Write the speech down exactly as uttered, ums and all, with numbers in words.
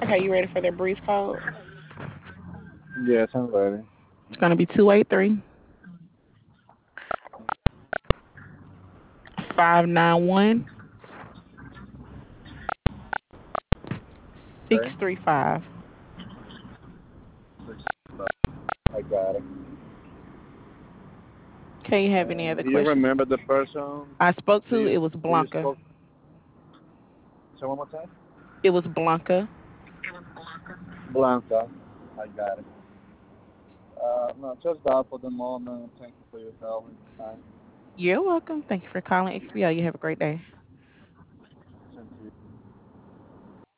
Okay, you ready for the brief code? Yes, I'm ready. It's gonna be two eight three five nine one Okay. six three five. I got it. Can you have any And other do you questions? remember the person? I spoke Do to you it was do you Blanca. spoke? Say one more time. It was Blanca. Blanca. I got it. Uh, no, just that for the moment. Thank you for your help and time. You're welcome. Thank you for calling X B O. You have a great day.